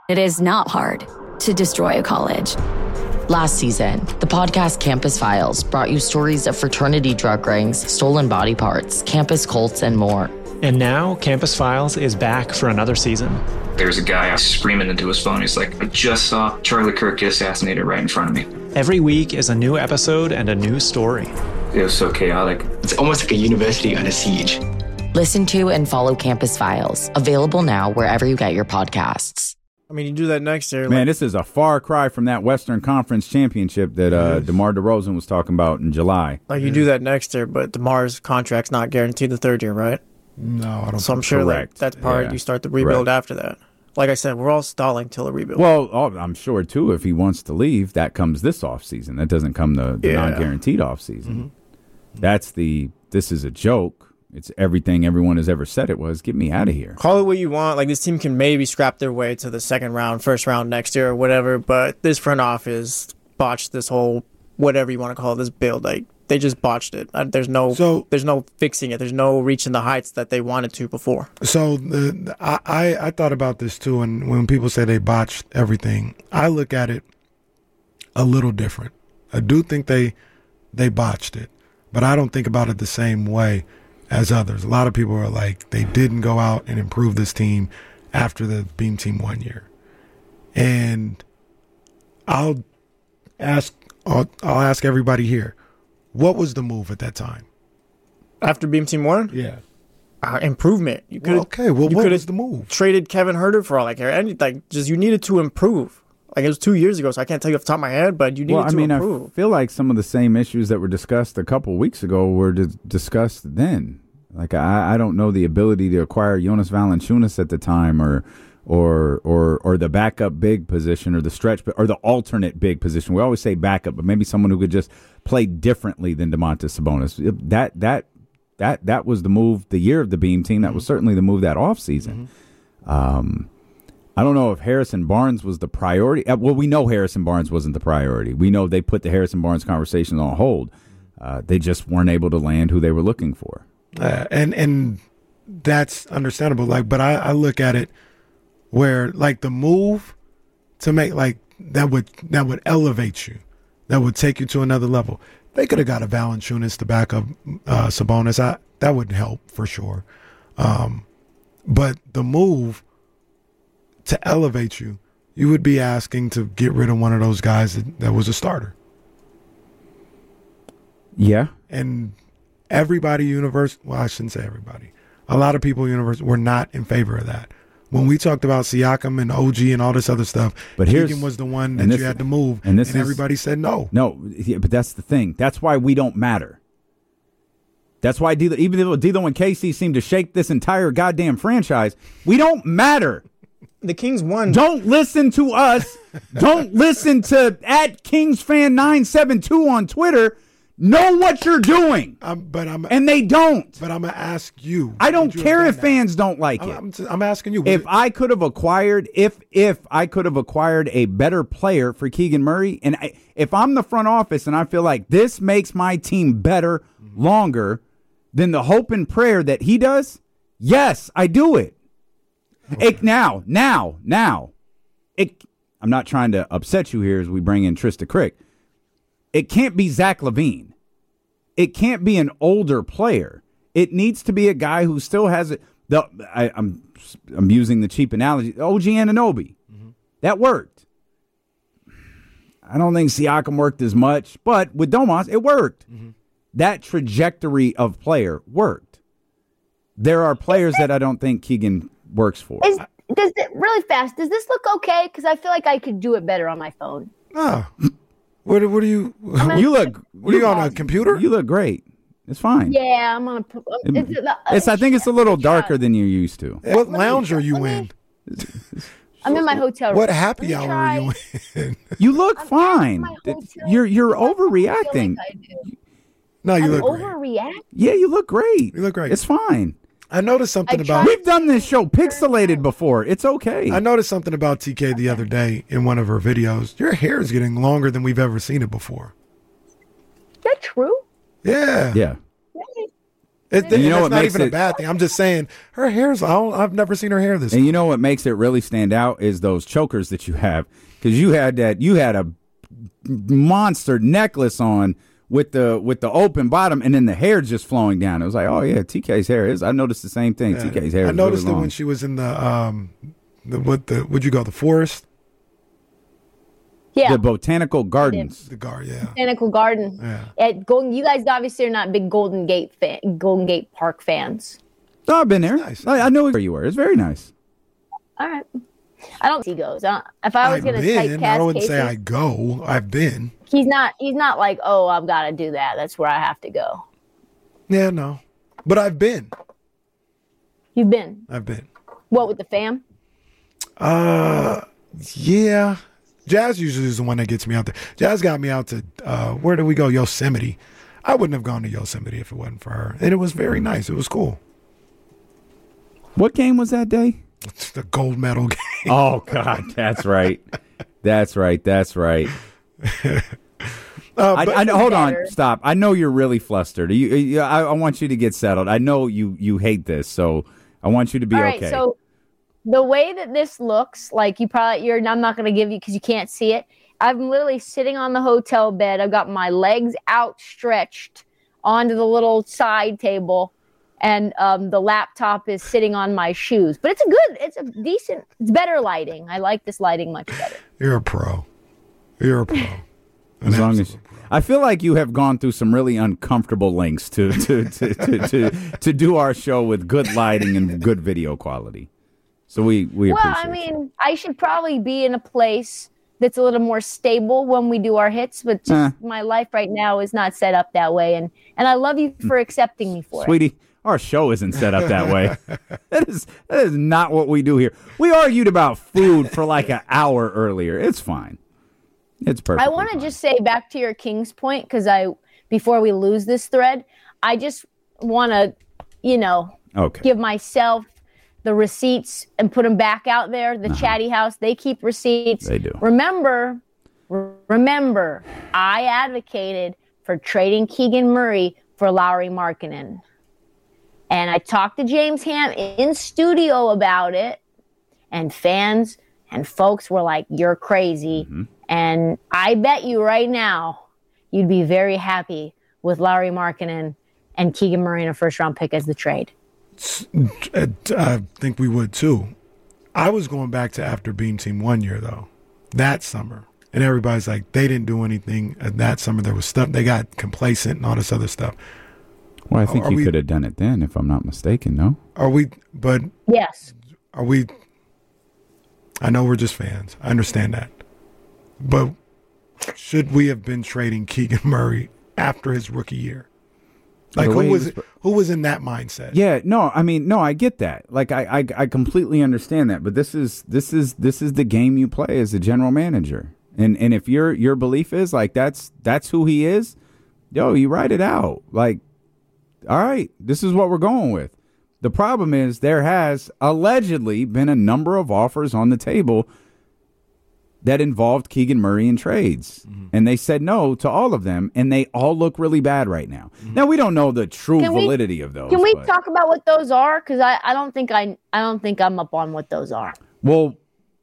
It is not hard to destroy a college. Last season, the podcast Campus Files brought you stories of fraternity drug rings, stolen body parts, campus cults, and more. And now, Campus Files is back for another season. There's a guy screaming into his phone. He's like, I just saw Charlie Kirk get assassinated right in front of me. Every week is a new episode and a new story. It was so chaotic. It's almost like a university under siege. Listen to and follow Campus Files, available now wherever you get your podcasts. I mean, you do that next year. Man, this is a far cry from that Western Conference championship that DeMar DeRozan was talking about in July. Like, you do that next year, but DeMar's contract's not guaranteed the third year, right? No, I don't. So I'm sure that's part you start the rebuild after that. Like I said, we're all stalling till a rebuild. Well, I'm sure, too, if he wants to leave, that comes this offseason. That doesn't come the non-guaranteed offseason. Mm-hmm. This is a joke. It's everything everyone has ever said it was. Get me out of here. Call it what you want. Like, this team can maybe scrap their way to the second round, first round next year or whatever, but this front office botched this whole, whatever you want to call it, this build. Like, they just botched it. There's no fixing it. There's no reaching the heights that they wanted to before. So I thought about this too, and when people say they botched everything, I look at it a little different. I do think they botched it, but I don't think about it the same way as others. A lot of people are like, they didn't go out and improve this team after the Beam Team 1 year. And I'll ask everybody here, what was the move at that time? After Beam Team 1? Yeah. Improvement. You could what was the move? Traded Kevin Huerter for all I care. And you needed to improve. Like, it was 2 years ago, so I can't tell you off the top of my head, but you needed to improve. I feel like some of the same issues that were discussed a couple weeks ago were discussed then. Like, I don't know the ability to acquire Jonas Valanciunas at the time, or the backup big position, or the stretch, or the alternate big position. We always say backup, but maybe someone who could just play differently than Domantas Sabonis. That was the move the year of the Beam Team. That was certainly the move that offseason. I don't know if Harrison Barnes was the priority. Well, we know Harrison Barnes wasn't the priority. We know they put the Harrison Barnes conversation on hold. They just weren't able to land who they were looking for. And that's understandable. Like, but I look at it where, like, the move to make, like, that would elevate you, that would take you to another level. They could have got a Valanciunas to back up Sabonis. That would help for sure. But the move to elevate you, you would be asking to get rid of one of those guys that was a starter. Yeah. And everybody I shouldn't say everybody. A lot of people were not in favor of that. When we talked about Siakam and OG and all this other stuff, but Keegan was the one that you had to move, and everybody said no. No, but that's the thing. That's why we don't matter. That's why even though D'Lo and KC seem to shake this entire goddamn franchise, we don't matter. The Kings won. Don't listen to us. Don't listen to @KingsFan972 on Twitter. Know what you're doing. And they don't. But I'm going to ask you. I don't care if fans don't like it. I'm asking you. If I could have acquired a better player for Keegan Murray, and if I'm the front office and I feel like this makes my team better longer than the hope and prayer that he does, yes, I do it. Okay. I'm not trying to upset you here as we bring in Trista Crick. It can't be Zach LaVine. It can't be an older player. It needs to be a guy who still has it. I'm using the cheap analogy. OG Anunoby. Mm-hmm. That worked. I don't think Siakam worked as much, but with Domas, it worked. Mm-hmm. That trajectory of player worked. There are players that I don't think Keegan works for. Really fast, does this look okay? Because I feel like I could do it better on my phone. Oh. What are you? You look. What are you on a computer? You look great. It's fine. Yeah, I'm on I think it's a little darker than you're used to. What lounge are you in? I'm in my hotel room. What happy hour are you in? You look fine. You're overreacting. No, you look overreacting. Yeah, you look great. You look great. It's fine. I noticed something about... We've done this show pixelated before. It's okay. I noticed something about TK the other day in one of her videos. Your hair is getting longer than we've ever seen it before. Is that true? Yeah. Yeah. Really? You know what not makes even it- a bad thing. I'm just saying her hair's. I've never seen her hair this. And you know what makes it really stand out is those chokers that you have, because you had a monster necklace on with the open bottom, and then the hair just flowing down. It was like, oh yeah, TK's hair is. I noticed the same thing. Yeah. TK's hair. I is noticed really it long. when she was in the forest, Yeah. The Botanical Gardens. the guard. Yeah. Botanical Garden. Yeah. At Golden, you guys obviously are not big Golden Gate Park fans. Oh, I've been there. Nice. I know where you were. It's very nice. All right. I don't see goes. If I was I've going to been. I typecast wouldn't say Casey, I go. I've been. he's not like, oh, I've got to do that. That's where I have to go. Yeah, no. But I've been. You've been. I've been. What, with the fam? Yeah. Jazz usually is the one that gets me out there. Jazz got me out to, where did we go? Yosemite. I wouldn't have gone to Yosemite if it wasn't for her. And it was very nice. It was cool. What game was that day? It's the gold medal game. Oh God, that's right. That's right. That's right. I know, hold on, stop. I know you're really flustered. I want you to get settled. I know you hate this, so I want you to be All right, okay. so the way that this looks, like I'm not going to give you because you can't see it. I'm literally sitting on the hotel bed. I've got my legs outstretched onto the little side table, and the laptop is sitting on my shoes. But it's better lighting. I like this lighting much better. You're a pro. You're a pro. As long as I feel like you have gone through some really uncomfortable lengths to do our show with good lighting and good video quality. So we Well, appreciate I mean, I should probably be in a place that's a little more stable when we do our hits, but just my life right now is not set up that way. And I love you for accepting me for it. Sweetie, our show isn't set up that way. That is not what we do here. We argued about food for like an hour earlier. It's fine. It's perfect. I want to just say back to your King's point, because before we lose this thread, I just want to, give myself the receipts and put them back out there. The Chatty House, they keep receipts. They do. Remember, I advocated for trading Keegan Murray for Lauri Markkanen. And I talked to James Ham in studio about it, and fans and folks were like, you're crazy. Mm-hmm. And I bet you right now you'd be very happy with Lauri Markkanen and Keegan Murray in a first-round pick as the trade. I think we would too. I was going back to after Beam Team 1 year though, that summer, and everybody's like, they didn't do anything that summer. There was stuff, they got complacent and all this other stuff. Well, I think you could have done it then, if I'm not mistaken. No, are we? But yes, are we? I know we're just fans. I understand that, but should we have been trading Keegan Murray after his rookie year? Like who was in that mindset? Yeah, no, I mean, no, I get that. Like I completely understand that. But this is the game you play as a general manager. And if your belief is like that's who he is, yo, you write it out. Like, all right, this is what we're going with. The problem is there has allegedly been a number of offers on the table that involved Keegan Murray in trades. Mm-hmm. And they said no to all of them, and they all look really bad right now. Mm-hmm. Now, we don't know the true validity of those. Can we talk about what those are? Because I don't think I'm up on what those are. Well,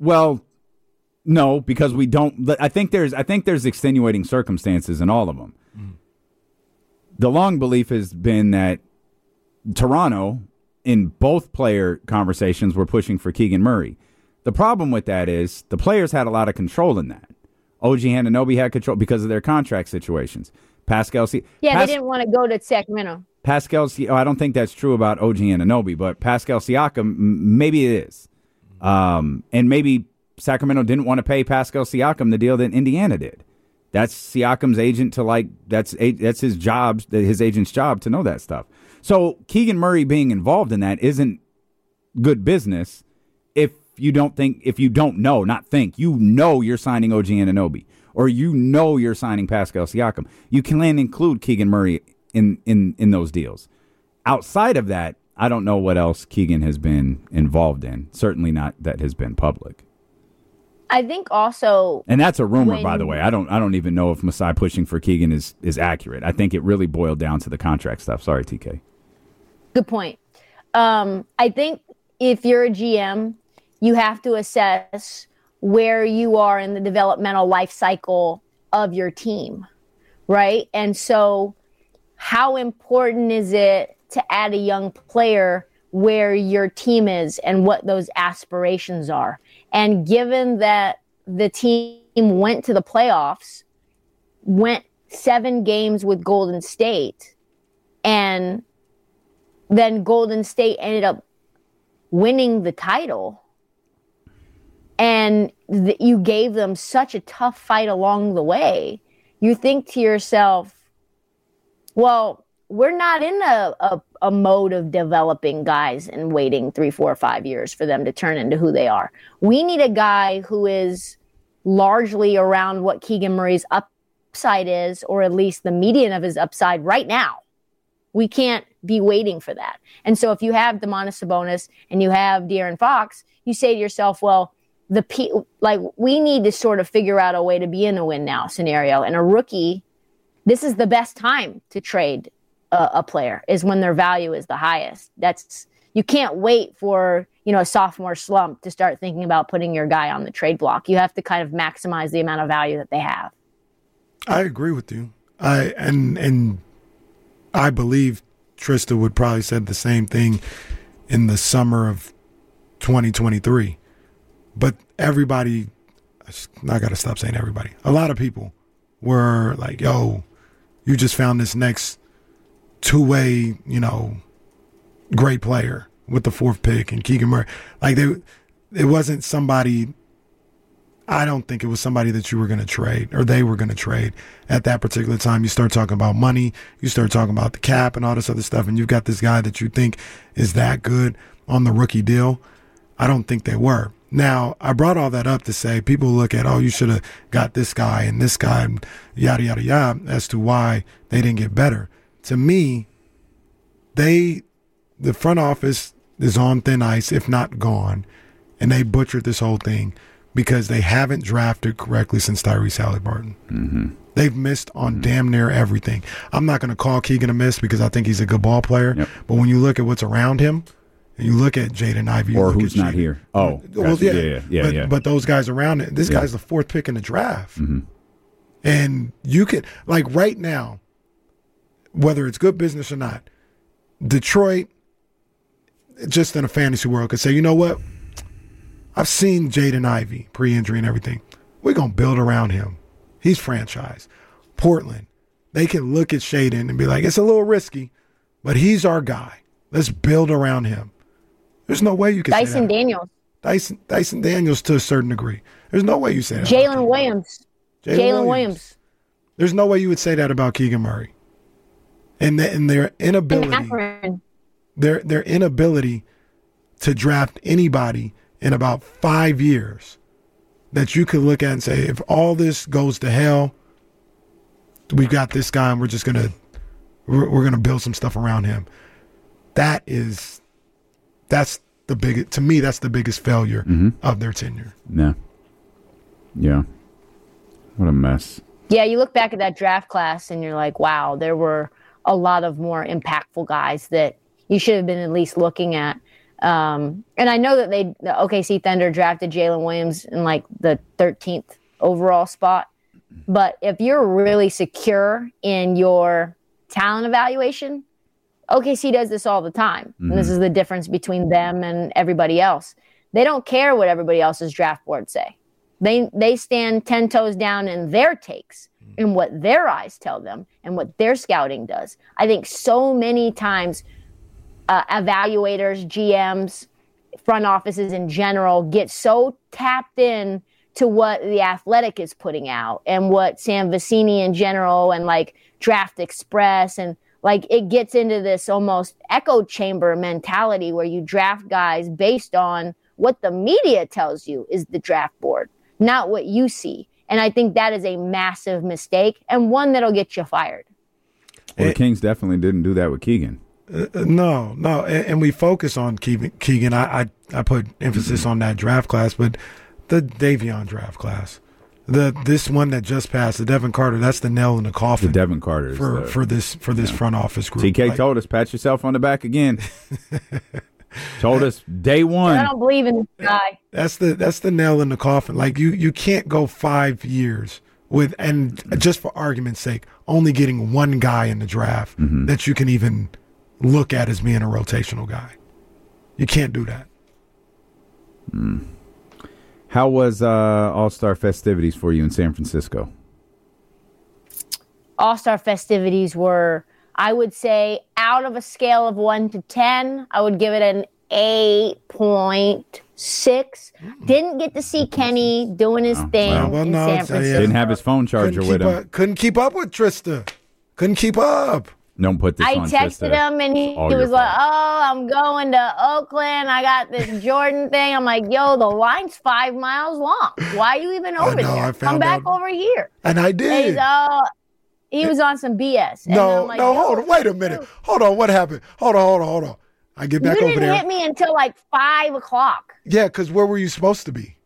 no, because we don't. I think there's extenuating circumstances in all of them. Mm-hmm. The long belief has been that Toronto, in both player conversations, were pushing for Keegan Murray. The problem with that is the players had a lot of control in that. OG Anunoby had control because of their contract situations. They didn't want to go to Sacramento. I don't think that's true about OG Anunoby, but Pascal Siakam, maybe it is. And maybe Sacramento didn't want to pay Pascal Siakam the deal that Indiana did. That's Siakam's agent that's his job, his agent's job to know that stuff. So Keegan Murray being involved in that isn't good business if you don't know you're signing OG Anunoby, or you're signing Pascal Siakam. You can include Keegan Murray in those deals. Outside of that, I don't know what else Keegan has been involved in. Certainly not that has been public. I think also, and that's a rumor, by the way. I don't even know if Masai pushing for Keegan is accurate. I think it really boiled down to the contract stuff. Sorry, TK. Good point. I think if you're a GM, you have to assess where you are in the developmental life cycle of your team, right? And so how important is it to add a young player where your team is and what those aspirations are? And given that the team went to the playoffs, went 7 games with Golden State, and then Golden State ended up winning the title, and you gave them such a tough fight along the way, you think to yourself, well, we're not in a mode of developing guys and waiting 3, 4, 5 years for them to turn into who they are. We need a guy who is largely around what Keegan Murray's upside is, or at least the median of his upside right now. We can't be waiting for that. And so if you have Domantas Sabonis and you have De'Aaron Fox, you say to yourself, well, we need to sort of figure out a way to be in a win now scenario. And a rookie, this is the best time to trade a player, is when their value is the highest. You can't wait for, a sophomore slump to start thinking about putting your guy on the trade block. You have to kind of maximize the amount of value that they have. I agree with you. And I believe Trista would probably said the same thing in the summer of 2023. But everybody, I got to stop saying everybody. A lot of people were like, yo, you just found this next two-way, great player with the 4th pick and Keegan Murray. Like, it wasn't somebody, I don't think it was somebody that you were going to trade or they were going to trade at that particular time. You start talking about money, you start talking about the cap and all this other stuff, and you've got this guy that you think is that good on the rookie deal. I don't think they were. Now, I brought all that up to say people look at, you should have got this guy and this guy and yada, yada, yada, as to why they didn't get better. To me, the front office is on thin ice, if not gone, and they butchered this whole thing because they haven't drafted correctly since Tyrese Haliburton. Mm-hmm. They've missed on damn near everything. I'm not going to call Keegan a miss because I think he's a good ball player, but when you look at what's around him, and you look at Jaden Ivey. Or who's not here. Oh. Well, yeah. But those guys around it, this guy's the 4th pick in the draft. Mm-hmm. And you can, like right now, whether it's good business or not, Detroit, just in a fantasy world, could say, you know what? I've seen Jaden Ivey, pre-injury and everything. We're going to build around him. He's franchise. Portland, they can look at Shaden and be like, it's a little risky, but he's our guy. Let's build around him. There's no way you can Dyson say that. Daniels. Dyson Daniels to a certain degree. There's no way you say that. Jalen Williams. Jalen Williams. There's no way you would say that about Keegan Murray. And their inability, their inability to draft anybody in about 5 years that you could look at and say, if all this goes to hell, we've got this guy and we're gonna build some stuff around him. That's the biggest, to me, that's the biggest failure of their tenure. Yeah. What a mess. Yeah, you look back at that draft class and you're like, wow, there were a lot of more impactful guys that you should have been at least looking at. And I know that the OKC Thunder drafted Jalen Williams in like the 13th overall spot. But if you're really secure in your talent evaluation, OKC does this all the time. And this is the difference between them and everybody else. They don't care what everybody else's draft boards say. They stand 10 toes down in their takes and what their eyes tell them and what their scouting does. I think so many times evaluators, GMs, front offices in general get so tapped in to what the Athletic is putting out and what Sam Vecini in general and like Draft Express and like it gets into this almost echo chamber mentality where you draft guys based on what the media tells you is the draft board, not what you see. And I think that is a massive mistake and one that'll get you fired. Well, the Kings definitely didn't do that with Keegan. No. And we focus on Keegan. I put emphasis on that draft class, but the Davion draft class. This one that just passed, the Devin Carter, that's the nail in the coffin. The Devin Carter for this front office group. TK told us, pat yourself on the back again. Told us day one. I don't believe in this guy. That's the nail in the coffin. Like you can't go 5 years with, and just for argument's sake, only getting one guy in the draft that you can even look at as being a rotational guy. You can't do that. How was All-Star festivities for you in San Francisco? All-Star festivities were, I would say, out of a scale of 1 to 10, I would give it an 8.6. Didn't get to see Kenny doing his thing in San Francisco. Didn't have his phone charger with him. Couldn't keep up with Trista. Couldn't keep up. Don't put this on I texted him and he was like, "Oh, I'm going to Oakland. I got this Jordan thing." I'm like, "Yo, the line's 5 miles long. Why are you even over there? Come back over here." And I did. And he was on some BS. No, hold on. Wait a minute. Hold on. What happened? Hold on. I get back over there. You didn't hit me until like 5 o'clock. Yeah, because where were you supposed to be?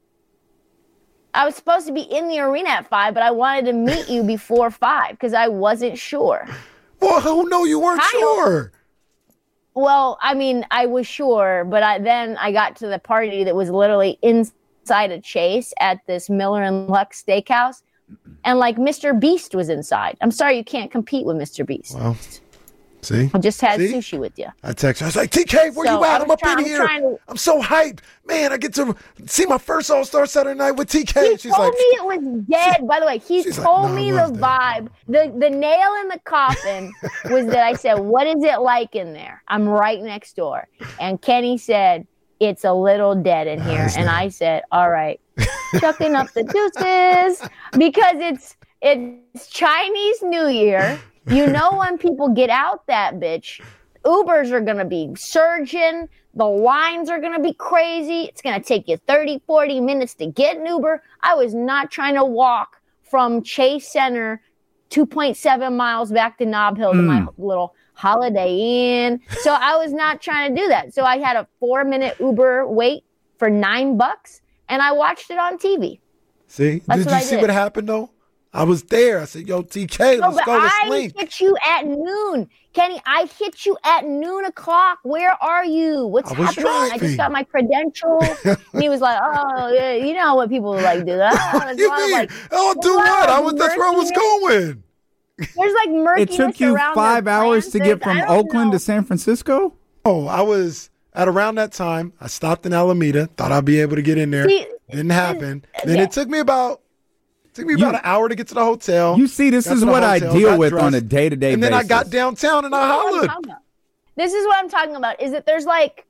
I was supposed to be in the arena at 5, but I wanted to meet you before 5 because I wasn't sure. Well, who knew you weren't sure? Well, I mean, I was sure, but then I got to the party that was literally inside a Chase at this Miller and Lux Steakhouse, and like Mr. Beast was inside. I'm sorry, you can't compete with Mr. Beast. Well, see? I just had sushi with you. I texted. I was like, TK, where you at? I'm up in here. I'm so hyped. Man, I get to see my first All-Star Saturday night with TK. She's told me it was dead. By the way, he told me the vibe. The nail in the coffin was that I said, "What is it like in there?" I'm right next door. And Kenny said, "It's a little dead in here." And I said, "All right, chucking up the deuces." Because it's Chinese New Year. You know, when people get out that bitch, Ubers are going to be surging. The lines are going to be crazy. It's going to take you 30, 40 minutes to get an Uber. I was not trying to walk from Chase Center 2.7 miles back to Nob Hill to my little Holiday Inn. So I was not trying to do that. So I had a 4-minute Uber wait for $9, and I watched it on TV. See? Did you see what happened, though? I was there. I said, "Yo, TK, let's go to Slink." I hit you at noon. Kenny, I hit you at noon o'clock. Where are you? What's happening? I just got my credential. And he was like, "Oh, yeah, you know what people like do." What do you mean? Like, do what? That's where I was going. There's like murkiness. It took you 5 hours to get from Oakland to San Francisco? Oh, I was at around that time. I stopped in Alameda. Thought I'd be able to get in there. Didn't happen. Then it took me about an hour to get to the hotel. You see, this is what I deal with on a day-to-day basis. And then I got downtown and I hollered. This is what I'm talking about. Is that there's like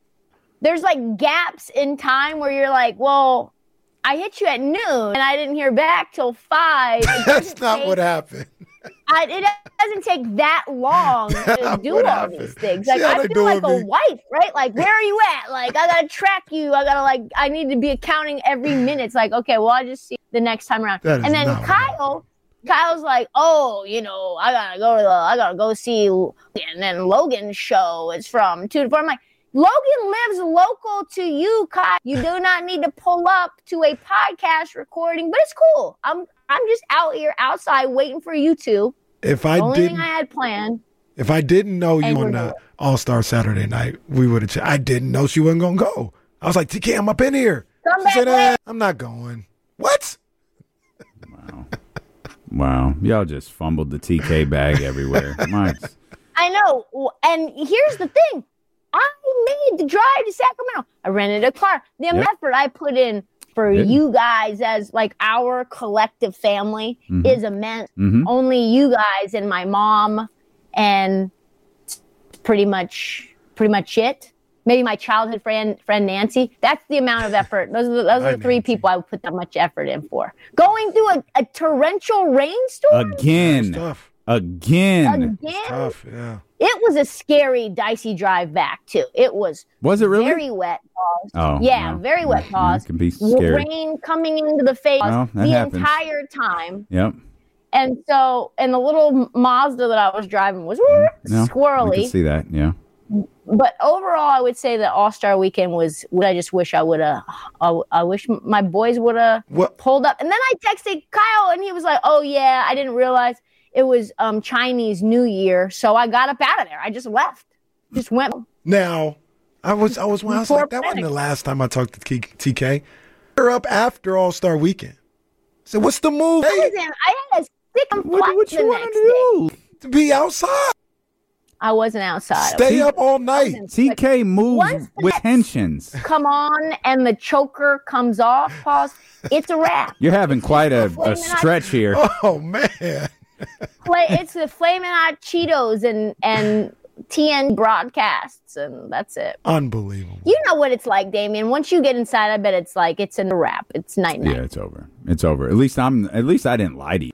gaps in time where you're like, well, I hit you at noon and I didn't hear back till 5. That's not what happened. It doesn't take that long to do all these things. Like, I feel like a wife, right? Like, where are you at? Like, I gotta track you. I need to be accounting every minute. It's like, okay, well, I'll just see the next time around. And then Kyle's like, oh, you know, I gotta go see, and then Logan's show is from 2 to 4. I'm like, Logan lives local to you, Kyle. You do not need to pull up to a podcast recording, but it's cool. I'm just out here outside waiting for you two. Only thing I had planned. If I didn't know you on the All-Star Saturday night, we would have. I didn't know she wasn't gonna go. I was like, TK, I'm up in here. She said, I'm not going. What? Wow. Y'all just fumbled the TK bag everywhere. I know. And here's the thing. I made the drive to Sacramento. I rented a car. The effort I put in for you guys as like our collective family is immense. Only you guys and my mom and pretty much it. Maybe my childhood friend Nancy. That's the amount of effort. Those are the 3 people I would put that much effort in for. Going through a torrential rainstorm again. It's tough, yeah. It was a scary, dicey drive back too. It was. Was it really? Very wet. Oh, yeah, very wet. It can be scary. Rain coming into the face entire time. Yep. And so, the little Mazda that I was driving was squirrely. I can see that. Yeah. But overall, I would say that All-Star Weekend was what I just wish I would have. I wish my boys would have pulled up. And then I texted Kyle, and he was like, "Oh yeah, I didn't realize it was Chinese New Year, so I got up out of there. I just left, just went." Now, I was like, that wasn't the last time I talked to TK. They're up after All-Star Weekend. So what's the move? I had a sick flight What you the want next to do? To be outside. I wasn't outside. Stay up all night. TK moves with tensions. Come on, and the choker comes off. Pause. It's a wrap. You're having quite a stretch here. Oh man. It's the Flamin' Hot Cheetos and TN broadcasts, and that's it. Unbelievable. You know what it's like, Damien. Once you get inside, I bet it's like it's a wrap. It's night. Yeah, it's over. It's over. At least I didn't lie to you.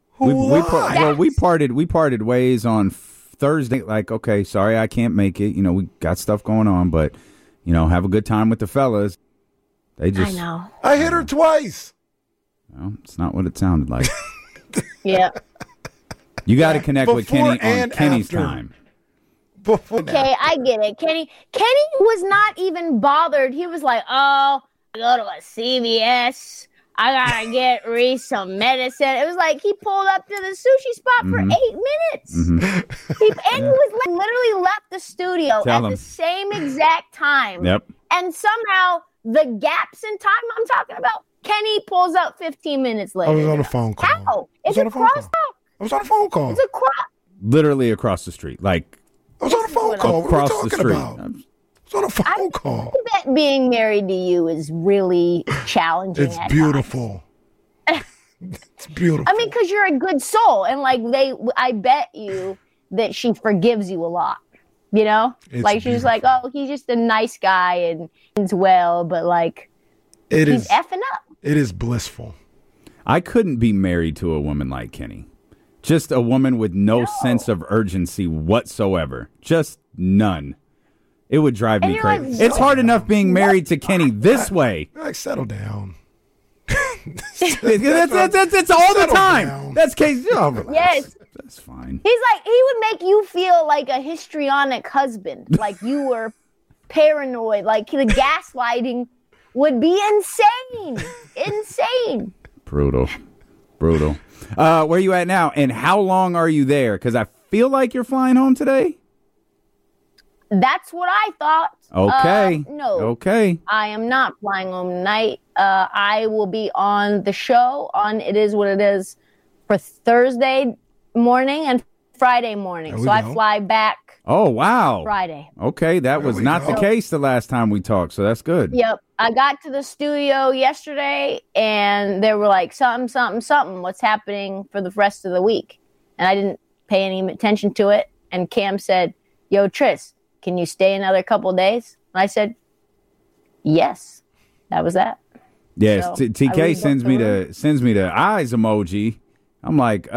We parted ways on Thursday. Like, okay, sorry I can't make it. We got stuff going on, but have a good time with the fellas. They just I know. I hit her twice. Well, it's not what it sounded like. Yeah. You got to connect with Kenny on Kenny's after. time. Okay, I get it. Kenny was not even bothered. He was like, "Oh, I go to a CVS. I gotta get Reese some medicine." It was like he pulled up to the sushi spot for 8 minutes. And he was literally left the studio the same exact time. Yep. And somehow the gaps in time I'm talking about, Kenny pulls up 15 minutes later. I was on a phone call. How? It's a crosstalk. I was on a phone call. It's a cross. Literally across the street, like I was on a phone call. across what are we the talking street. about? I was on a phone call. I bet being married to you is really challenging. It's at beautiful. It's beautiful. I mean, because you're a good soul, and I bet you that she forgives you a lot. It's She's like, "Oh, he's just a nice guy and he's well," but he's effing up. It is blissful. I couldn't be married to a woman like Kenny. Just a woman with no sense of urgency whatsoever. Just none. It would drive me crazy. Like, it's hard enough being married to Kenny this way. Settle down. It's all the time. Down. That's case. Yes. That's fine. He would make you feel like a histrionic husband, like you were paranoid, like the gaslighting would be insane. Brutal. Where are you at now? And how long are you there? Because I feel like you're flying home today. That's what I thought. Okay. No. Okay. I am not flying home tonight. I will be on the show on It Is What It Is for Thursday morning and Friday morning. So I fly back. Oh, wow. Friday. Okay. That was not the case the last time we talked. So that's good. Yep. I got to the studio yesterday and they were like, something. What's happening for the rest of the week? And I didn't pay any attention to it. And Cam said, "Yo, Tris, can you stay another couple days?" And I said, "Yes." That was that. Yes, So TK sends me the eyes emoji. I'm like,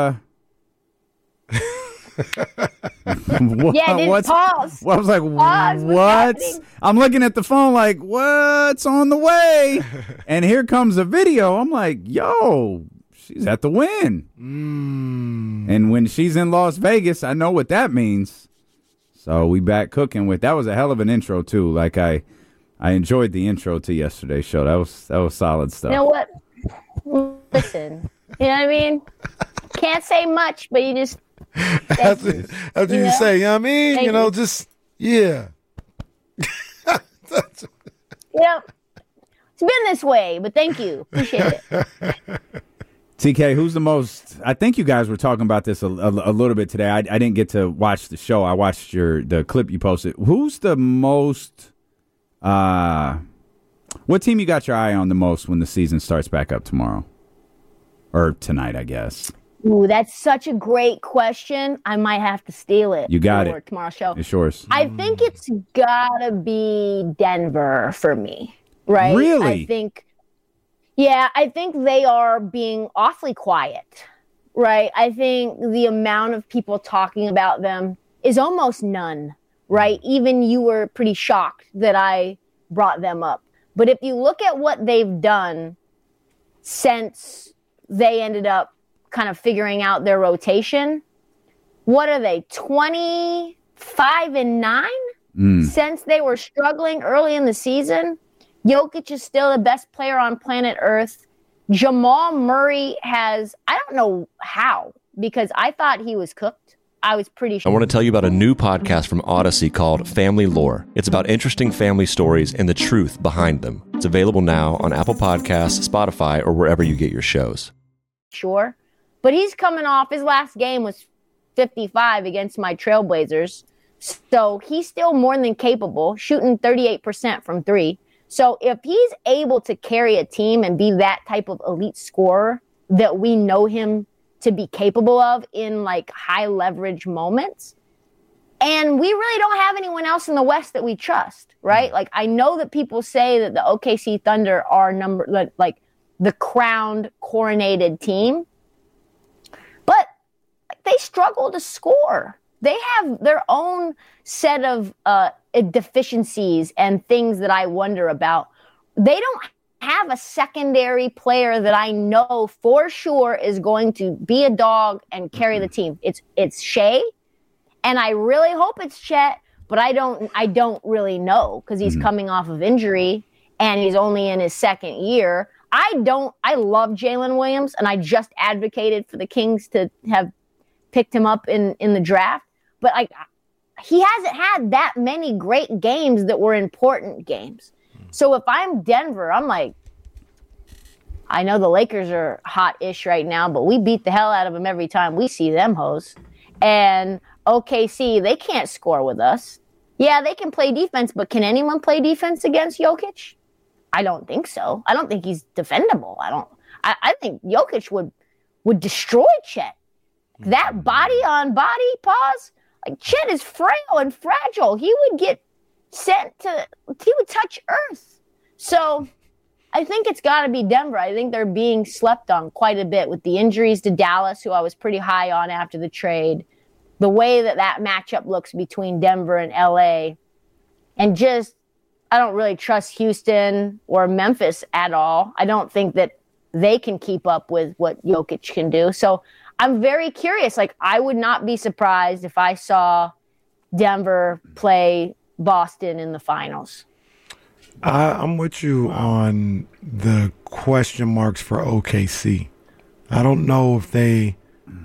Pause. Well, I was like, Pause. what? I'm looking at the phone like, what's on the way? And here comes a video. I'm like, yo, she's at the win. And when she's in Las Vegas, I know what that means. So we back cooking with. That was a hell of an intro too. Like I enjoyed the intro to yesterday's show. That was solid stuff. You know what? Listen, you know what I mean? Can't say much, but you just After you say, you know what I mean? Thank you. Just, yeah. Yep. It's been this way, but thank you. Appreciate it. TK, who's the most? I think you guys were talking about this a little bit today. I didn't get to watch the show. I watched the clip you posted. Who's the most? What team you got your eye on the most when the season starts back up tomorrow or tonight? I guess. Ooh, that's such a great question. I might have to steal it. You got for it. Tomorrow's show. It's yours. I think it's gotta be Denver for me. Right? Really? I think they are being awfully quiet. Right? I think the amount of people talking about them is almost none. Right? Even you were pretty shocked that I brought them up. But if you look at what they've done since they ended up kind of figuring out their rotation, what are they, 25-9? since they were struggling early in the season, Jokic is still the best player on planet Earth. Jamal Murray has, I don't know how, because I thought he was cooked. I was pretty sure. I want to tell you about a new podcast from Odyssey called Family Lore. It's about interesting family stories and the truth behind them. It's available now on Apple Podcasts, Spotify, or wherever you get your shows. Sure. But he's coming off, his last game was 55 against my Trailblazers. So he's still more than capable, shooting 38% from three. So if he's able to carry a team and be that type of elite scorer that we know him to be capable of in like high leverage moments, and we really don't have anyone else in the West that we trust, right? Like, I know that people say that the OKC Thunder are like the crowned, coronated team, but they struggle to score. They have their own set of deficiencies and things that I wonder about. They don't have a secondary player that I know for sure is going to be a dog and carry the team. It's Shea, and I really hope it's Chet, but I don't really know because he's coming off of injury and he's only in his second year. I love Jalen Williams, and I just advocated for the Kings to have picked him up in the draft. But he hasn't had that many great games that were important games. So if I'm Denver, I'm like, I know the Lakers are hot-ish right now, but we beat the hell out of them every time we see them hoes. And OKC, they can't score with us. Yeah, they can play defense, but can anyone play defense against Jokic? I don't think so. I don't think he's defendable. I think Jokic would destroy Chet. That body-on-body pause, like Chet is frail and fragile. He would get he would touch earth. So I think it's got to be Denver. I think they're being slept on quite a bit with the injuries to Dallas, who I was pretty high on after the trade. The way that matchup looks between Denver and LA. And just, I don't really trust Houston or Memphis at all. I don't think that they can keep up with what Jokic can do. So I'm very curious. Like, I would not be surprised if I saw Denver play Boston in the finals. I'm with you on the question marks for OKC. I don't know if they're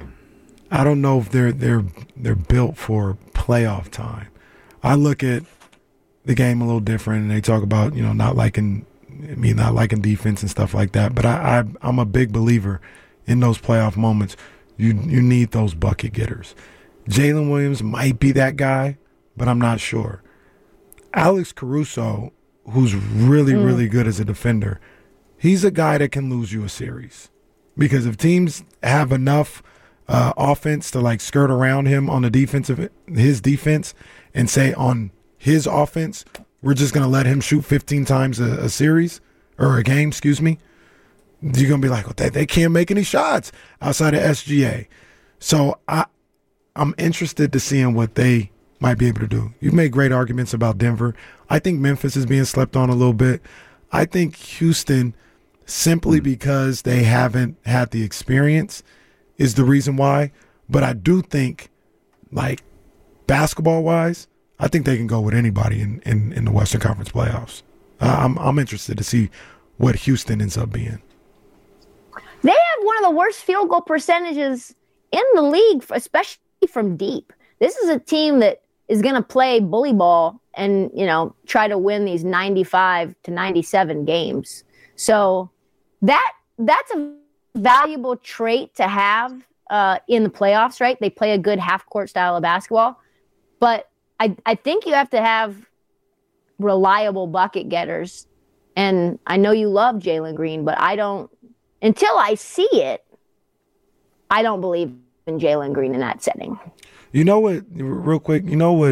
built for playoff time. I look at the game a little different, and they talk about not liking defense and stuff like that. But I'm a big believer in those playoff moments. You need those bucket getters. Jalen Williams might be that guy, but I'm not sure. Alex Caruso, who's really, really good as a defender, he's a guy that can lose you a series. Because if teams have enough offense to like skirt around him on his defense and say on his offense, we're just going to let him shoot 15 times a series or a game, excuse me, you're going to be like, well, they can't make any shots outside of SGA. So I'm interested to seeing what they might be able to do. You've made great arguments about Denver. I think Memphis is being slept on a little bit. I think Houston, simply because they haven't had the experience, is the reason why. But I do think, like, basketball-wise, I think they can go with anybody in the Western Conference playoffs. I'm interested to see what Houston ends up being. They have one of the worst field goal percentages in the league, especially from deep. This is a team that is going to play bully ball and, try to win these 95 to 97 games. So that's a valuable trait to have in the playoffs, right? They play a good half-court style of basketball. But I think you have to have reliable bucket getters. And I know you love Jalen Green, but until I see it, I don't believe in Jalen Green in that setting. You know what, real quick,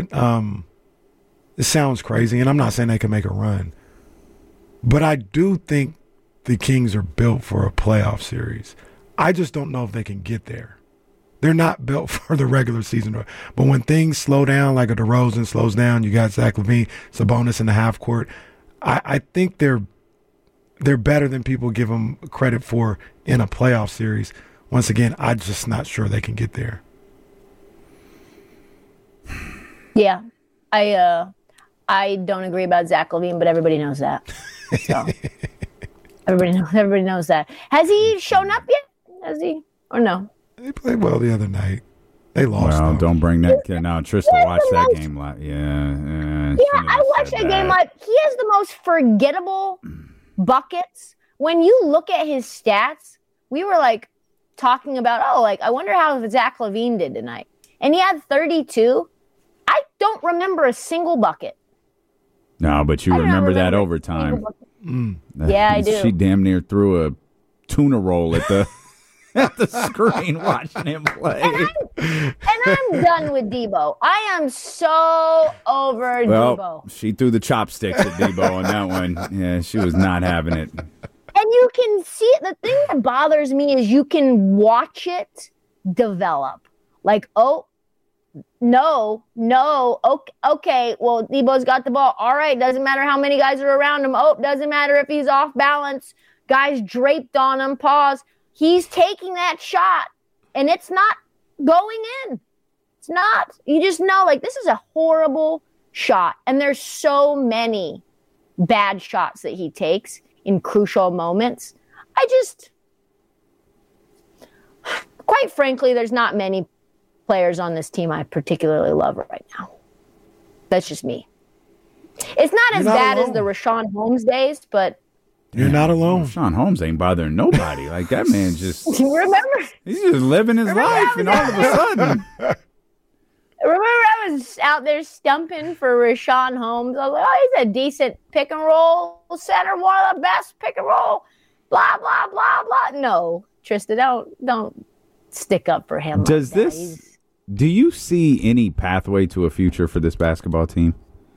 it sounds crazy, and I'm not saying they can make a run, but I do think the Kings are built for a playoff series. I just don't know if they can get there. They're not built for the regular season. But when things slow down, like a DeRozan slows down, you got Zach LaVine, Sabonis in the half court, I think they're better than people give them credit for in a playoff series. Once again, I'm just not sure they can get there. Yeah, I don't agree about Zach LaVine, but everybody knows that. So everybody knows that. Has he shown up yet? Has he or no? They played well the other night. They lost. Well, though. don't bring that kid now. Trista watched that game live. Yeah, I watched that game live. He has the most forgettable buckets. When you look at his stats, we were like talking about, I wonder how Zach LaVine did tonight. And he had 32. I don't remember a single bucket. No, but you remember that overtime. Yeah, I do. She damn near threw a tuna roll at the screen watching him play. And I'm done with Debo. I am so over Debo. She threw the chopsticks at Debo on that one. Yeah, she was not having it. And you can see it. The thing that bothers me is you can watch it develop. Like, no, okay, well, Debo's got the ball. All right, doesn't matter how many guys are around him. Doesn't matter if he's off balance. Guys draped on him, pause. He's taking that shot, and it's not going in. It's not. You just know, this is a horrible shot. And there's so many bad shots that he takes in crucial moments. Quite frankly, there's not many players on this team I particularly love right now. That's just me. It's not as bad as the Rashawn Holmes days, but you're not alone. Rashawn Holmes ain't bothering nobody. Like, that man just remember, he's just living his life, and all of a sudden. Remember, I was out there stumping for Rashawn Holmes. I was like, he's a decent pick and roll center, one of the best pick and roll. Blah blah blah blah. No, Trista, don't stick up for him. Do you see any pathway to a future for this basketball team?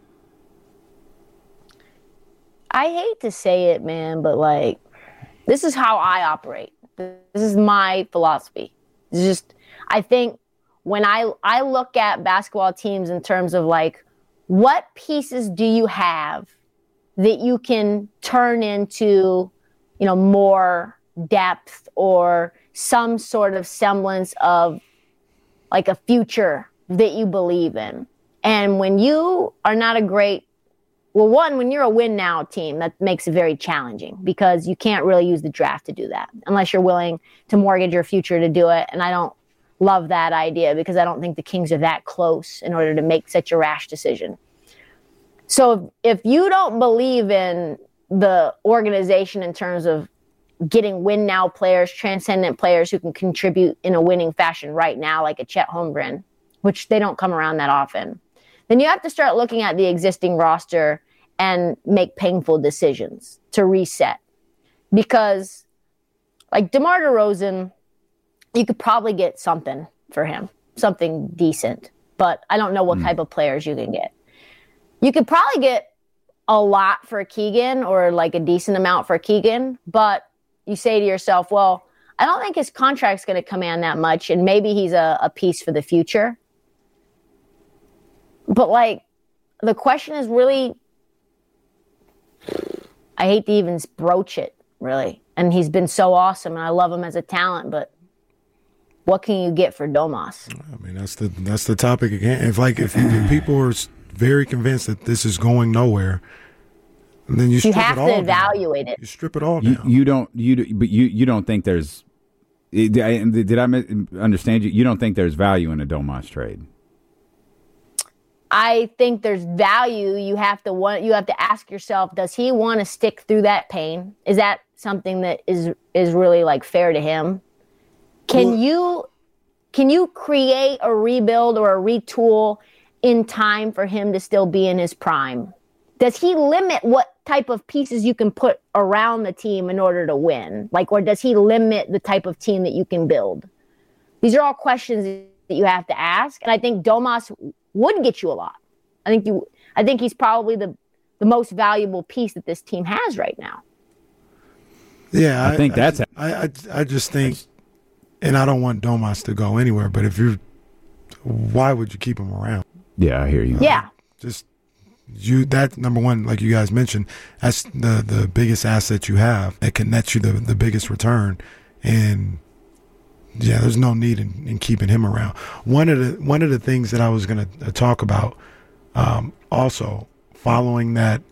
I hate to say it, man, but this is how I operate. This is my philosophy. It's just, I think when I look at basketball teams in terms of what pieces do you have that you can turn into, more depth or some sort of semblance of a future that you believe in. And when you are not when you're a win now team, that makes it very challenging because you can't really use the draft to do that unless you're willing to mortgage your future to do it. And I don't love that idea because I don't think the Kings are that close in order to make such a rash decision. So if you don't believe in the organization in terms of getting win now players, transcendent players who can contribute in a winning fashion right now, like a Chet Holmgren, which they don't come around that often, then you have to start looking at the existing roster and make painful decisions to reset. Because DeMar DeRozan, you could probably get something for him, something decent. But I don't know what type of players you can get. You could probably get a lot for Keegan or a decent amount for Keegan. But you say to yourself, well, I don't think his contract's going to command that much. And maybe he's a piece for the future. But the question is really, I hate to even broach it, really. And he's been so awesome, and I love him as a talent. But what can you get for Domas? I mean, that's the topic again. If people are very convinced that this is going nowhere, then you have to evaluate it. You strip it all down. You don't think there's. Did I understand you? You don't think there's value in a Domas trade? I think there's value. You have to ask yourself, does he want to stick through that pain? Is that something that is really fair to him? Can you create a rebuild or a retool in time for him to still be in his prime? Does he limit what type of pieces you can put around the team in order to win? Or does he limit the type of team that you can build? These are all questions that you have to ask. And I think Domas would get you a lot. I think he's probably the most valuable piece that this team has right now. Yeah, I think that's. I just think, and I don't want Domas to go anywhere. But why would you keep him around? Yeah, I hear you. Yeah, that number one, like you guys mentioned, that's the biggest asset you have. That can net you the biggest return, and yeah, there's no need in keeping him around. One of the things that I was going to talk about also following that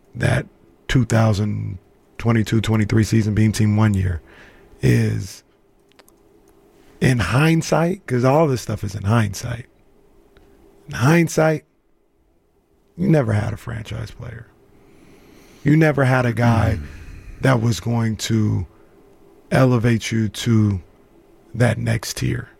2022-23 season being Team 1 year is, in hindsight, because all this stuff is in hindsight. In hindsight, you never had a franchise player. You never had a guy that was going to elevate you to that next tier.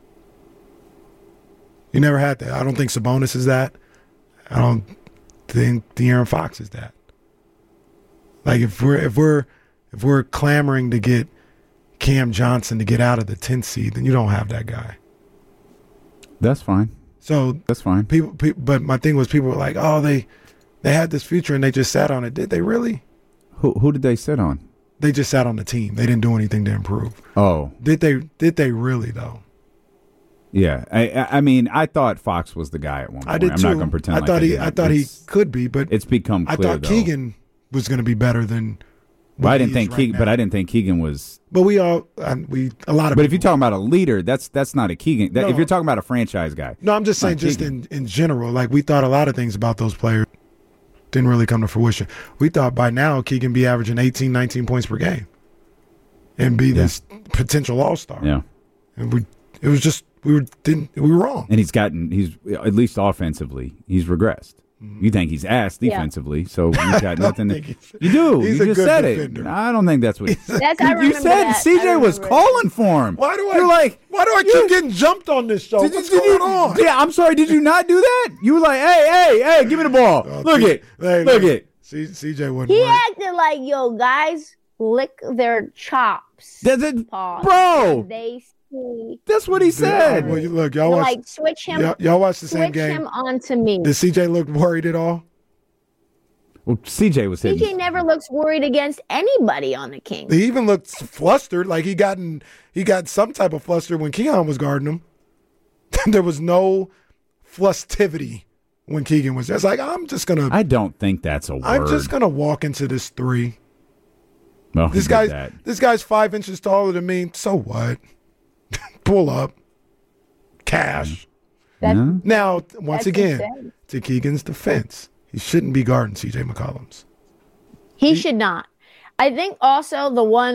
You never had that. I don't think Sabonis is that. I don't think De'Aaron Fox is that. Like if we're clamoring to get Cam Johnson to get out of the 10th seed, then you don't have that guy. That's fine. So that's fine. People, but my thing was, people were like, "Oh, they had this future and they just sat on it." Did they really? Who did they sit on? They just sat on the team. They didn't do anything to improve. Oh, did they really though? Yeah, I mean, I thought Fox was the guy at one point. I did too. I'm not going to pretend. I thought he could be, but it's become clear. I thought Keegan was going to be better than. Well, I didn't think Keegan, but I didn't think Keegan was. But a lot of. But if you're talking about a leader, that's not a Keegan. No. If you're talking about a franchise guy, no, I'm just saying, just in general, like we thought a lot of things about those players didn't really come to fruition. We thought by now Keegan be averaging 18, 19 points per game, and be this potential all-star. Yeah, and we were wrong. And he's at least offensively, he's regressed. You think he's ass defensively, so he's got nothing. You do. You just said defender. It. I don't think that's what I you said. That. CJ was calling for him. Why do I keep getting jumped on this show? What's going on? Yeah, I'm sorry. Did you not do that? You were like, hey, give me the ball. Look it. CJ wouldn't. He acted like, yo, guys, lick their chops. Bro. They see. That's what he said. Well, look, y'all watch. Like switch him. Y'all watch the same game. Switch him onto me. Did CJ look worried at all? Well, CJ was hitting. CJ never looks worried against anybody on the Kings. He even looked flustered, like he got some type of fluster when Keon was guarding him. There was no flustivity when Keegan was there. It's like, I don't think that's a word. I'm just gonna walk into this three. Well, this guy's 5 inches taller than me. So what? Pull up. Cash. Now, once again, to Keegan's defense, he shouldn't be guarding CJ McCollum. He should not. I think also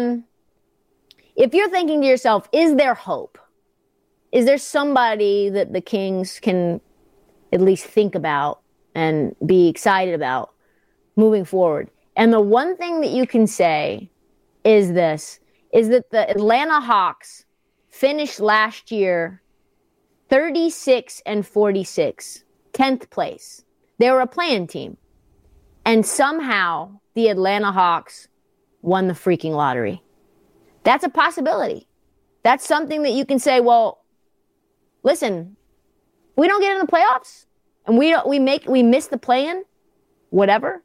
if you're thinking to yourself, is there hope? Is there somebody that the Kings can at least think about and be excited about moving forward? And the one thing that you can say is that the Atlanta Hawks finished last year 36-46, 10th place. They were a play-in team. And somehow the Atlanta Hawks won the freaking lottery. That's a possibility. That's something that you can say, well, listen, we don't get in the playoffs and we miss the play-in, whatever.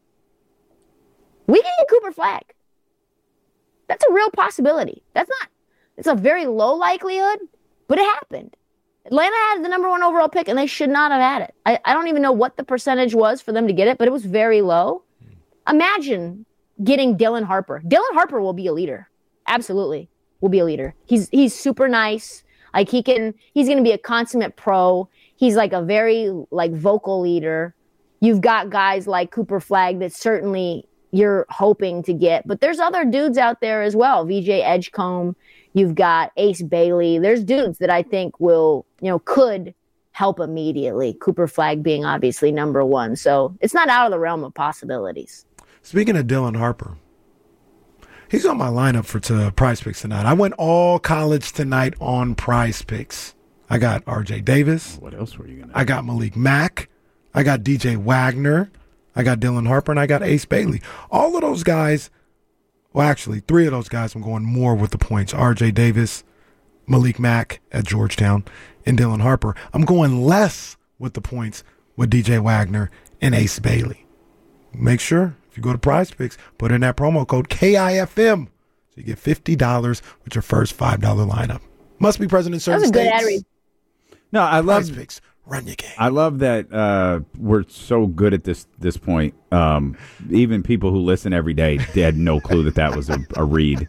We can get Cooper Flagg. That's a real possibility. It's a very low likelihood, but it happened. Atlanta had the number 1 overall pick, and they should not have had it. I don't even know what the percentage was for them to get it, but it was very low. Imagine getting Dylan Harper. Dylan Harper will be a leader. Absolutely will be a leader. He's super nice. Like he's going to be a consummate pro. He's like a very vocal leader. You've got guys like Cooper Flagg that certainly you're hoping to get, but there's other dudes out there as well. VJ Edgecombe. You've got Ace Bailey. There's dudes that I think could help immediately. Cooper Flagg being obviously number 1. So it's not out of the realm of possibilities. Speaking of Dylan Harper, he's on my lineup for Prize Picks tonight. I went all college tonight on Prize Picks. I got RJ Davis. What else were you going to? I got Malik Mack. I got DJ Wagner. I got Dylan Harper, and I got Ace Bailey. All of those guys. Well, actually, 3 of those guys I'm going more with the points. RJ Davis, Malik Mack at Georgetown, and Dylan Harper. I'm going less with the points with DJ Wagner and Ace Bailey. Make sure, if you go to Prize Picks, put in that promo code KIFM. So you get $50 with your first $5 lineup. Must be present in certain states. That was a good ad read. No, I love Prize Picks. Run your game. I love that we're so good at this point. Even people who listen every day, they had no clue that was a read.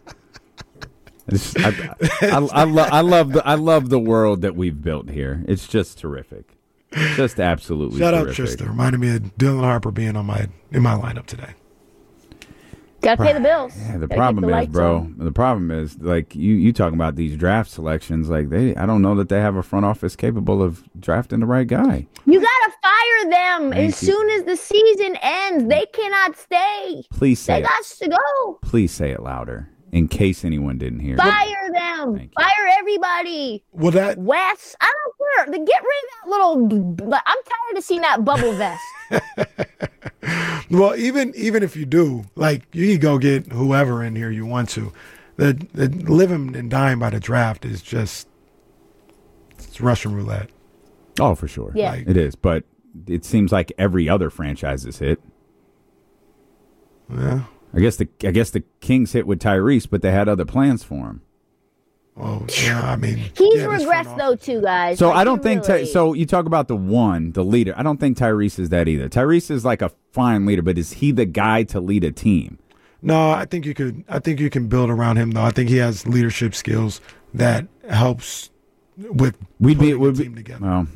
I love the world that we've built here. It's just terrific. Just absolutely Shout out terrific. Tristan. Reminded me of Dylan Harper being in my lineup today. Gotta pay the bills. Yeah, the Gotta problem keep the is, lights bro. on. The problem is, like you talking about these draft selections. Like I don't know that they have a front office capable of drafting the right guy. You gotta fire them Thank as you. soon as the season ends. They cannot stay. Please say They it. got to go. Please say it louder, in case anyone didn't hear. Fire them. Thank you. Fire everybody. Well, that Wes, I don't care. Get rid of that little. I'm tired of seeing that bubble vest. well, even if you do, like, you can go get whoever in here you want to. The living and dying by the draft is just it's Russian roulette. Oh, for sure. Yeah. It is. But it seems like every other franchise is hit. Yeah. I guess the Kings hit with Tyrese, but they had other plans for him. Oh, yeah. I mean, He's yeah, this regressed front though office- too, guys. So Like, I don't he think really- so. You talk about the leader. I don't think Tyrese is that either. Tyrese is like a fine leader, but is he the guy to lead a team? No, I think you can build around him though. I think he has leadership skills that helps with putting the team together. Well,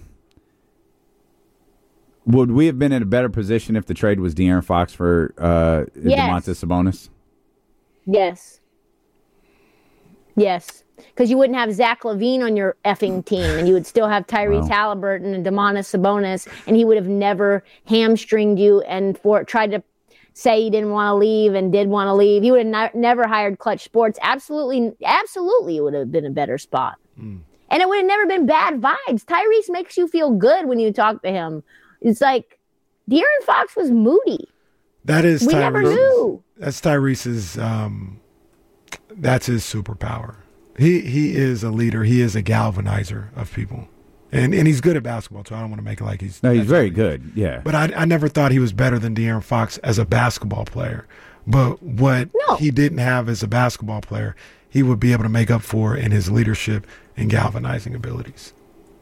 would we have been in a better position if the trade was De'Aaron Fox for Yes. DeMontis Sabonis? Yes. Because you wouldn't have Zach LaVine on your effing team, and you would still have Tyrese Halliburton and Demonis Sabonis, and he would have never hamstringed you and tried to say he didn't want to leave and did want to leave. He would have never hired Clutch Sports. Absolutely, it would have been a better spot. And it would have never been bad vibes. Tyrese makes you feel good when you talk to him. It's like De'Aaron Fox was moody. That is We Tyrese. never knew. That's Tyrese's. That's his superpower. He is a leader. He is a galvanizer of people, and he's good at basketball too. I don't want to make it like he's. No, he's that's very all he good. is. Yeah, But I never thought he was better than De'Aaron Fox as a basketball player. But what he didn't have as a basketball player, he would be able to make up for in his leadership and galvanizing abilities.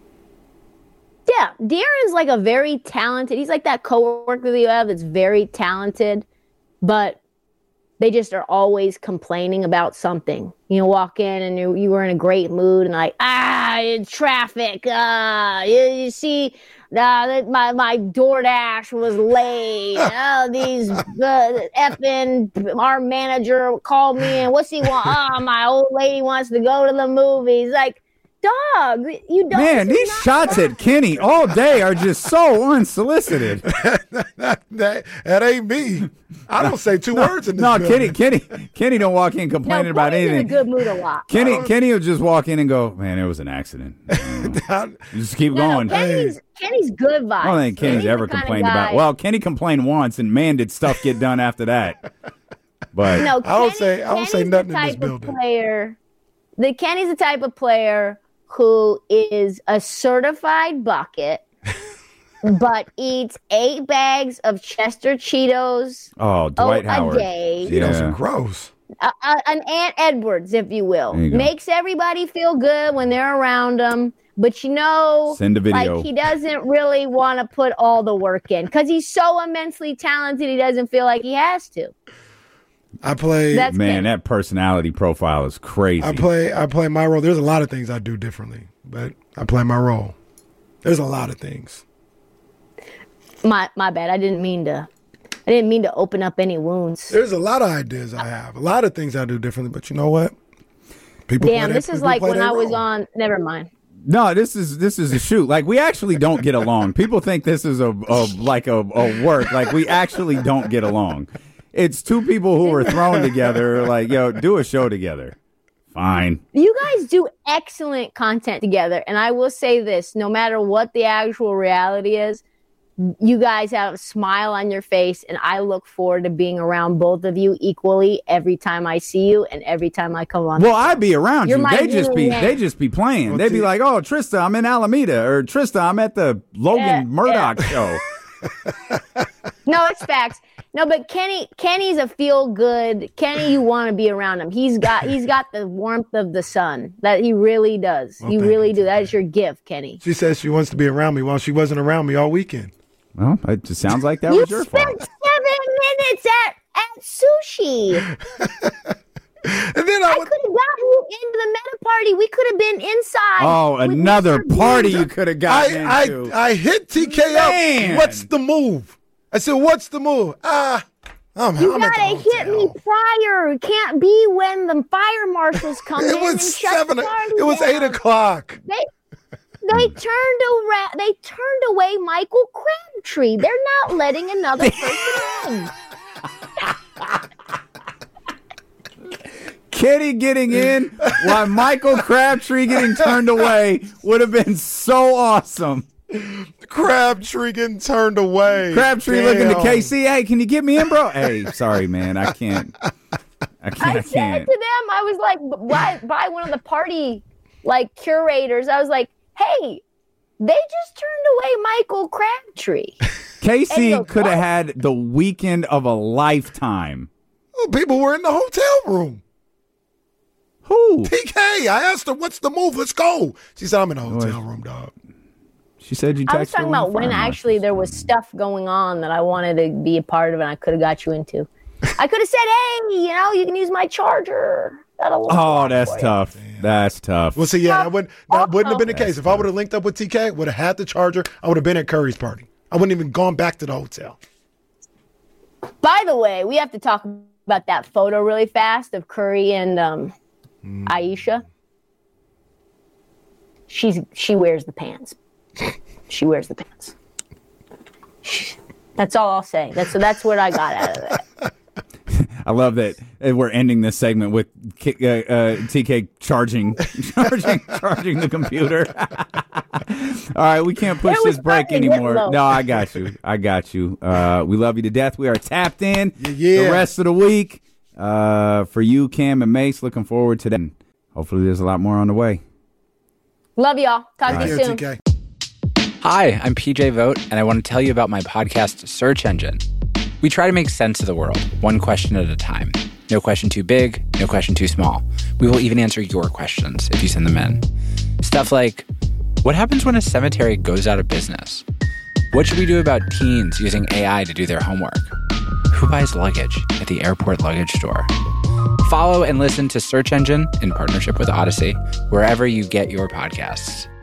Yeah, De'Aaron's like a very talented. He's like that coworker that you have that's very talented, but they just are always complaining about something. You walk in and you were in a great mood and like, traffic. You see, my DoorDash was late. These effing our manager called me and what's he want? My old lady wants to go to the movies. Like, dog, you don't. man, these shots at Kenny all day are just so unsolicited. That ain't me. I don't say two words in this. No, building. Kenny don't walk in complaining about Kenny's anything. in a good mood a lot. Kenny will just walk in and go, man, it was an accident. Just keep going. Kenny's good vibes. I don't think Kenny's ever the kind of complained guy- about. Well, Kenny complained once, and man, did stuff get done after that. But No, I don't say Kenny's nothing the in this type of building. Kenny's the type of player who is a certified bucket, but eats 8 bags of Chester Cheetos Dwight a Howard. day. Cheetos are gross. An Aunt Edwards, if you will. There you go. Makes everybody feel good when they're around him. But Send a video. like he doesn't really want to put all the work in because he's so immensely talented. He doesn't feel like he has to. I play. That's Man, Kenny. that personality profile is crazy. I play my role. There's a lot of things I do differently, but I play my role. There's a lot of things. My bad. I didn't mean to open up any wounds. There's a lot of ideas I have. A lot of things I do differently, but you know what? People Damn, this is like when I was on. Never mind. No, this is a shoot. Like, we actually don't get along. People think this is a work. Like, we actually don't get along. It's two people who are thrown together. Like, yo, do a show together. Fine. You guys do excellent content together, and I will say this: no matter what the actual reality is, you guys have a smile on your face, and I look forward to being around both of you equally every time I see you and every time I come on. Well, I'd be around You're you. my They wingman. just be playing. Well, They'd be see- like, "Oh, Trista, I'm in Alameda," or "Trista, I'm at the Logan Murdoch show." No, it's facts. No, but Kenny's a feel good. Kenny, you want to be around him. He's got the warmth of the sun. That he really does. Well, you thank really you, do. That is your gift, Kenny. She says she wants to be around me while she wasn't around me all weekend. Well, it just sounds like that You was your spent fault. 7 minutes at sushi. And then I could have gotten you into the meta party party. We could have been inside. Oh, another party you could have gotten into. I hit TK up. What's the move? I said, what's the move? You gotta hit me prior. It can't be when the fire marshals come in and shut the party It was down. 8 o'clock. They turned away Michael Crabtree. They're not letting another person in. Kitty getting in while Michael Crabtree getting turned away would have been so awesome. Crabtree getting turned away. Crabtree looking to KC. Hey, can you get me in, bro? Hey, sorry, man. I can't. I said to them, I was like, by one of the party curators, I was like, hey, they just turned away Michael Crabtree. Casey could have had the weekend of a lifetime. Oh, people were in the hotel room. Who? TK. I asked her, what's the move? Let's go. She said, I'm in the hotel room, dog. She said you texted her. I was talking about when actually there was stuff going on that I wanted to be a part of and I could have got you into. I could have said, hey, you can use my charger. That's tough. That's tough. Well, see, yeah, that wouldn't have been the case. If I would have linked up with TK, would have had the charger, I would have been at Curry's party. I wouldn't even gone back to the hotel. By the way, we have to talk about that photo really fast of Curry and Aisha. She wears the pants. She wears the pants. That's all I'll say. That's what I got out of it. I love that we're ending this segment with TK charging the computer. All right, we can't push this break anymore. No, I got you. We love you to death. We are tapped in the rest of the week. For you, Cam and Mace, looking forward to that. Hopefully there's a lot more on the way. Love y'all. Talk to you soon. TK. Hi, I'm PJ Vogt, and I want to tell you about my podcast, Search Engine. We try to make sense of the world, one question at a time. No question too big, no question too small. We will even answer your questions if you send them in. Stuff like, what happens when a cemetery goes out of business? What should we do about teens using AI to do their homework? Who buys luggage at the airport luggage store? Follow and listen to Search Engine in partnership with Odyssey, wherever you get your podcasts.